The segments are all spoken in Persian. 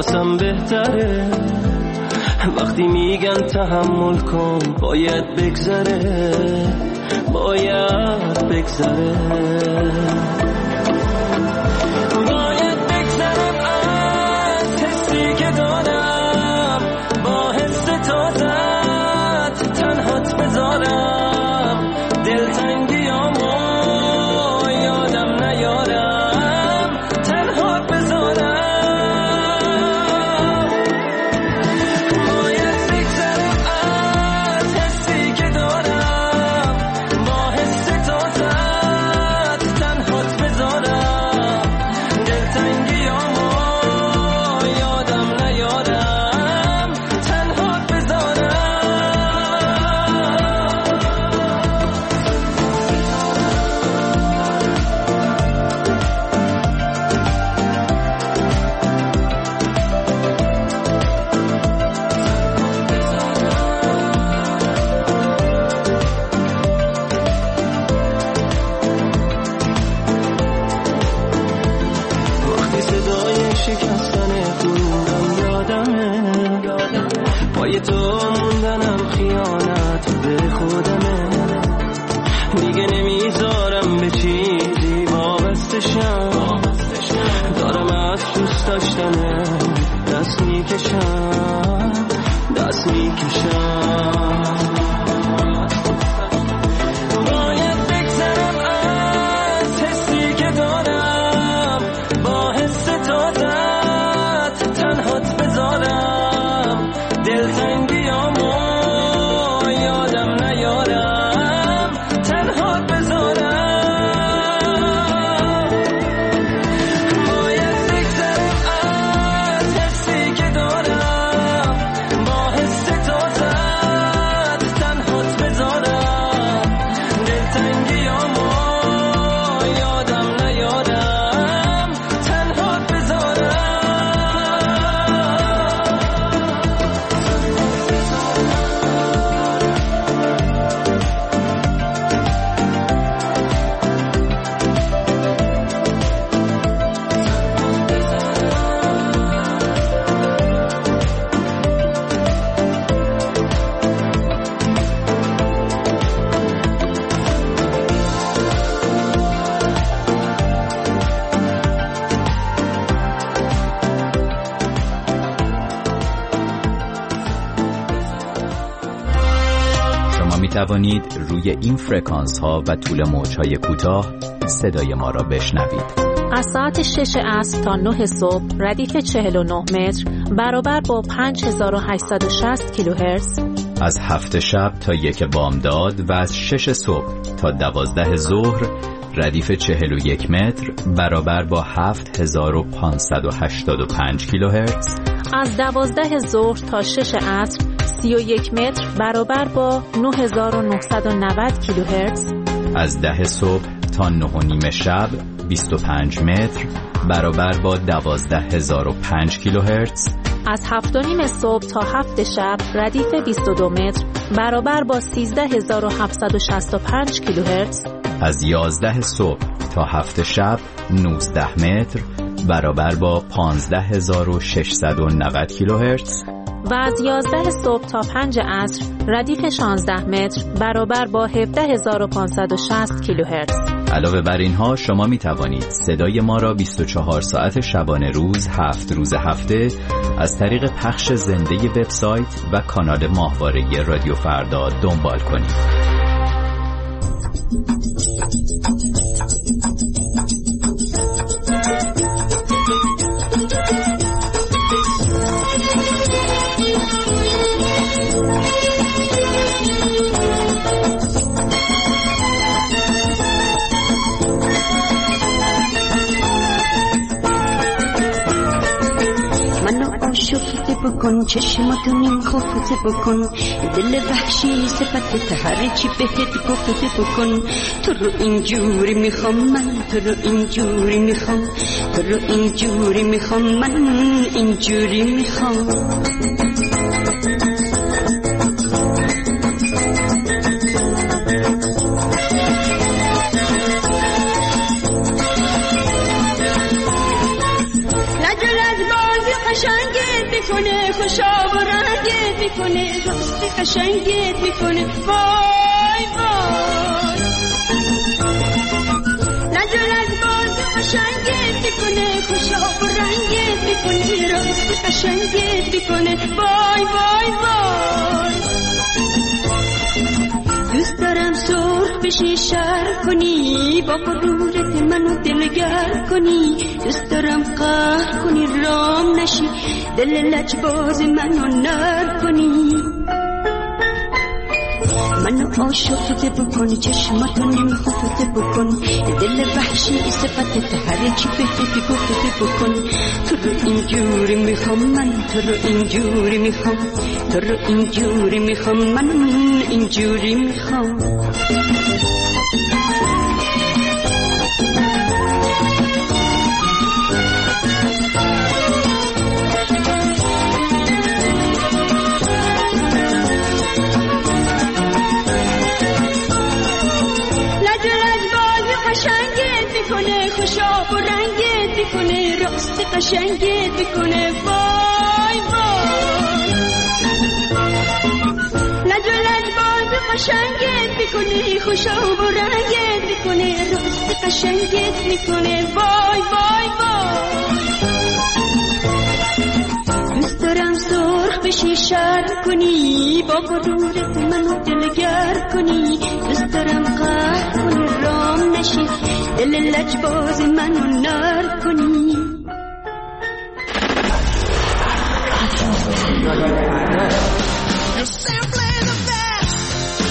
واسم بهتره وقتی میگن تحمل کن باید بگذره باید بگذره باید بگذرم از حسی که دارم با حس تازت تنهات بذارم دلتنگیامو یادم نیارم تنهات بذارم پای تو موندنم خیانت به خودمه دیگه نمیذارم به چیزی وابستشم دارم از دوست داشتنه دست میکشم باید بگذرم از حسی که دارم با حس تازت تنهات بذارم دلتنگیامو یادم نیارم تنهات بذارم باید بگذرم از حسی که دارم با حس تازت تنهات بذارم دلتنگیامو یادم نیارم تنهات بذارم می توانید روی این فرکانس ها و طول موج های کوتاه صدای ما را بشنوید. از ساعت 6 عصر تا 9 صبح ردیف 49 متر برابر با 5860 کیلوهرتز. از 7 شب تا 1 بامداد و از 6 صبح تا 12 ظهر ردیف 41 متر برابر با 7585 کیلوهرتز. از 12 ظهر تا 6 عصر 31 متر برابر با 9990 کیلوهرتز. از 10 صبح تا 9:30 شب 25 متر برابر با 12005 کیلوهرتز. از 7:30 صبح تا 7 شب ردیف 22 متر برابر با 13765 کیلوهرتز. از 11 صبح تا 7 شب 19 متر برابر با 15690 کیلوهرتز. و از 11 صبح تا 5 عصر ردیف 16 متر برابر با 17560 کیلوهرتز. علاوه بر اینها شما می توانید صدای ما را 24 ساعت شبانه روز 7 روز هفته از طریق پخش زنده وبسایت و کانال ماهواره رادیو فردا دنبال کنید. شکفته بکن چشماتو نیم خفته بکن دل وحشی صفت هر چی بهت گفته بکن تو رو اینجوری میخوام من تو رو اینجوری میخوام تو رو اینجوری میخوام من اینجوری میخوام لج بازی قشنگی میکنه راست قشنگت میکنه وای وای لج و لج باز قشنگت میکنه خوشاب و رنگت میکنه راست قشنگت میکنه وای وای وای دوست دارم سرخ بشی شر کنی با غرورت منو دلگر کنی دوست دارم قهر کنی رام نشی دل لجباز منو نر کنی منو عاشقت بکن چشماتو نمیخوفت بکن دل وحشی صفت هر چی بهت گفت بکن تو رو اینجوری میخوام من تو رو اینجوری میخوام تو رو اینجوری میخوام من اینجوری میخوام خوشاب و رنگت میکنه راست قشنگت میکنه وای وای لج و لج باز قشنگت میکنه خوشاب و رنگت میکنه راست قشنگت میکنه وای وای وای دوست دارم سرخ بشی شر کنی با غرورت منو دلگر کنی دوست دارم قهر کنی رام نشی دل لجباز منو نر کنی You're simply the best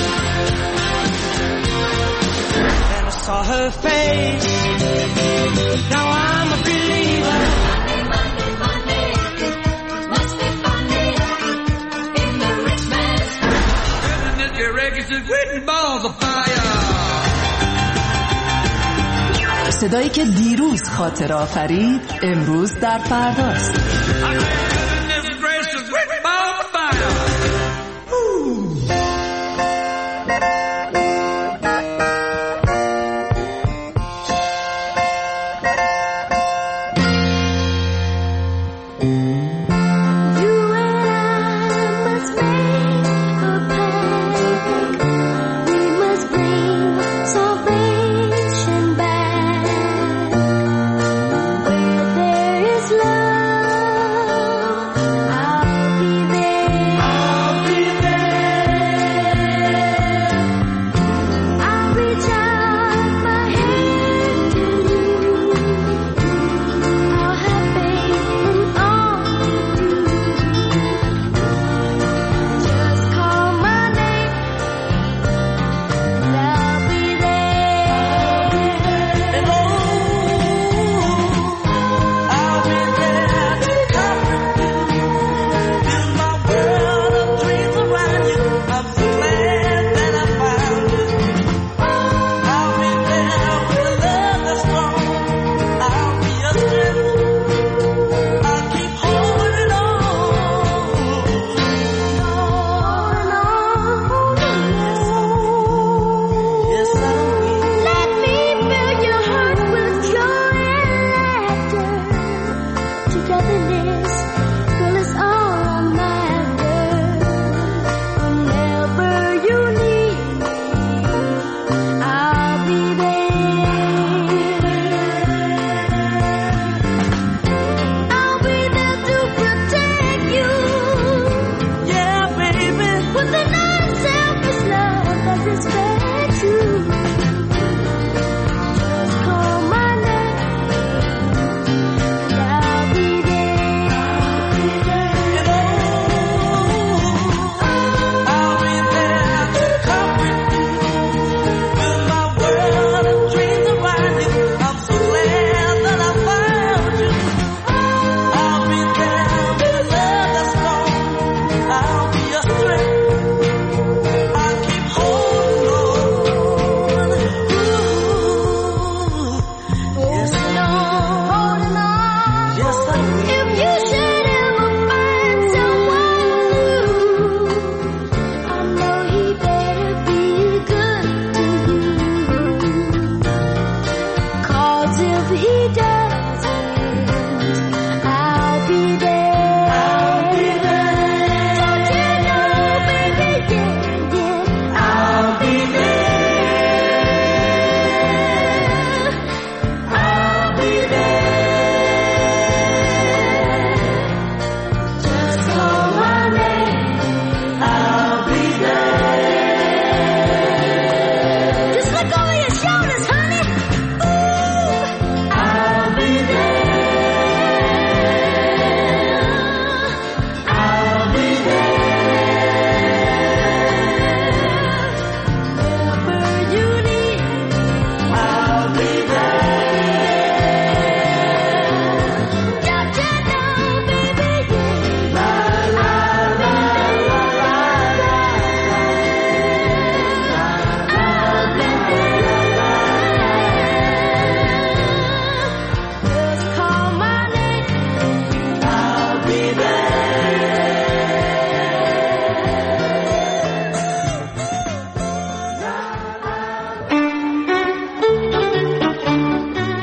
And I saw her face Now I'm a believer Money, must be funny In the rich man's Isn't it your records and written balls of fire صدایی که دیروز خاطر آفرید امروز در فرداست Love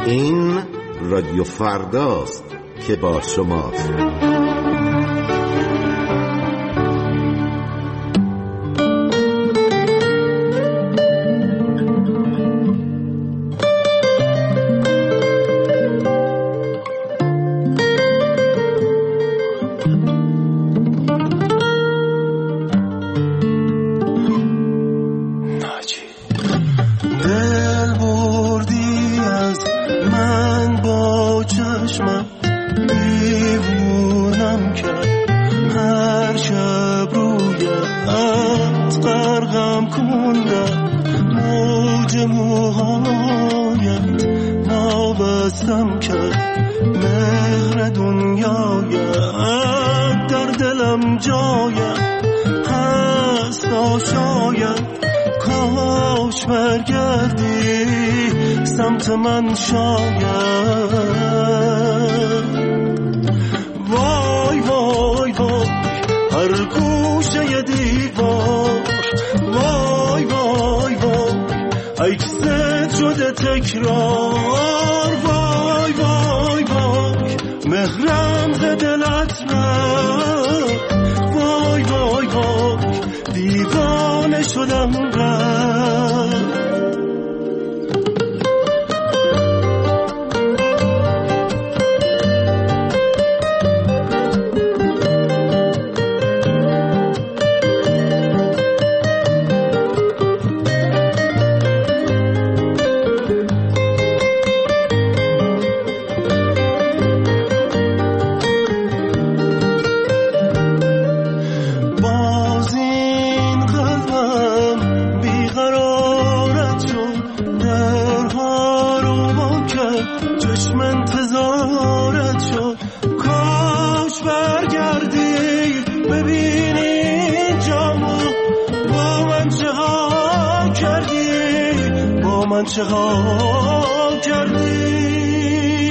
این رادیو فرداست که با شماست. من شاید وای وای وای هر گوشه دیوار وای وای وای عکست شده تکرار وای وای وای مهرم ز دلت رفت وای وای وای دیوانه شدم رفت چه ها کردی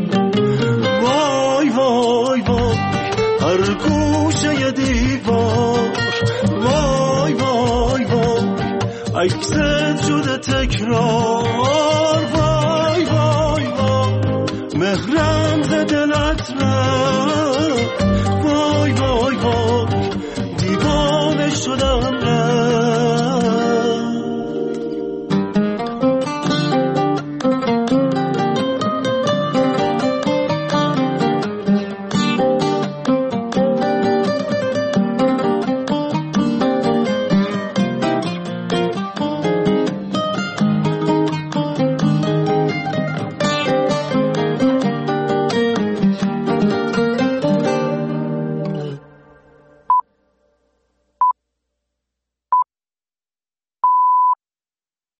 وای وای وای هر گوشه دیوار وای وای وای عکست شده تکرار وای وای وای مهرم ز دلت رفت وای وای وای دیوانه شدم رفت